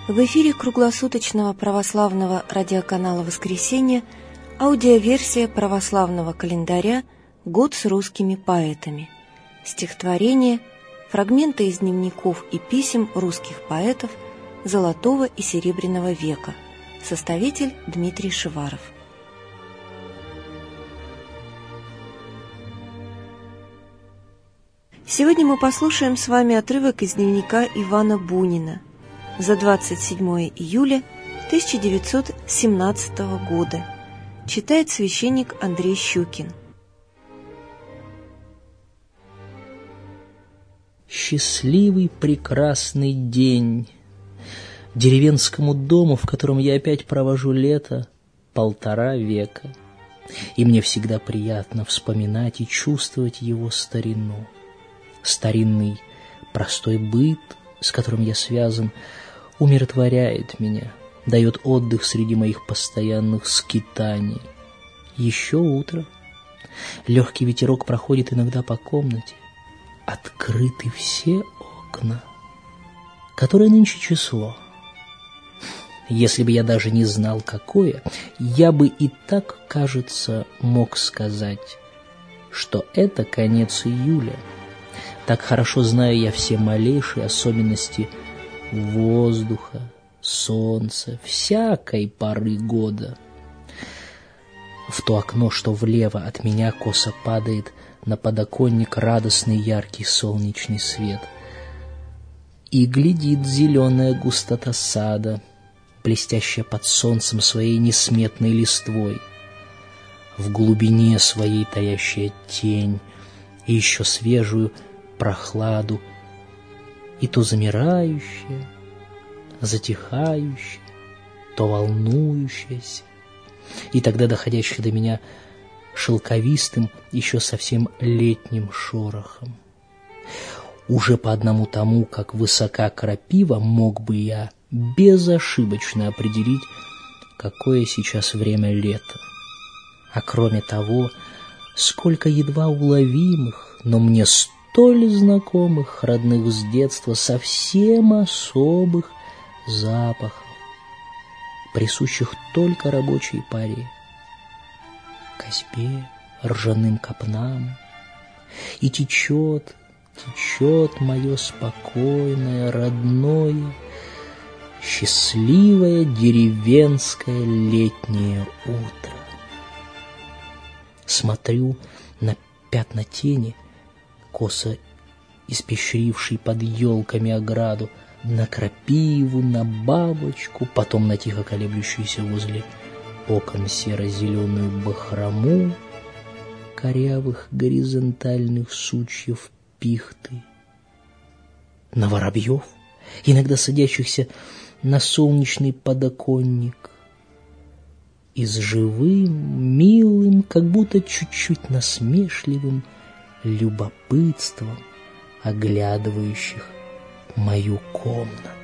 В эфире круглосуточного православного радиоканала «Воскресенье» аудиоверсия православного календаря «Год с русскими поэтами». Стихотворения, фрагменты из дневников и писем русских поэтов Золотого и Серебряного века. Составитель Дмитрий Шиваров. Сегодня мы послушаем с вами отрывок из дневника Ивана Бунина за 27 июля 1917 года. Читает священник Андрей Щукин. Счастливый прекрасный день. Деревенскому дому, в котором я опять провожу лето, 1,5 века. И мне всегда приятно вспоминать и чувствовать его старину. Старинный простой быт, с которым я связан, умиротворяет меня, дает отдых среди моих постоянных скитаний. Еще утро. Легкий ветерок проходит иногда по комнате. Открыты все окна. Которое нынче число? Если бы я даже не знал, какое, я бы и так, кажется, мог сказать, что это конец июля. Так хорошо знаю я все малейшие особенности воздуха, солнца, всякой поры года. В то окно, что влево от меня, косо падает на подоконник радостный яркий солнечный свет. И глядит зеленая густота сада, блестящая под солнцем своей несметной листвой. В глубине своей таящая тень и еще свежую прохладу, и то замирающая, затихающая, то волнующаяся, и тогда доходящая до меня шелковистым, еще совсем летним шорохом. Уже по одному тому, как высока крапива, мог бы я безошибочно определить, какое сейчас время лета. А кроме того, сколько едва уловимых, но мне столь знакомых, родных с детства, совсем особых запахов, присущих только рабочей паре, косьбе, ржаным копнам. И течет мое спокойное, родное, счастливое деревенское летнее утро. Смотрю на пятна тени, косо испещривший под елками ограду, на крапиву, на бабочку, потом на тихо колеблющуюся возле окон серо-зеленую бахрому корявых горизонтальных сучьев пихты, на воробьев, иногда садящихся на солнечный подоконник, и с живым, милым, как будто чуть-чуть насмешливым любопытством оглядывающих мою комнату.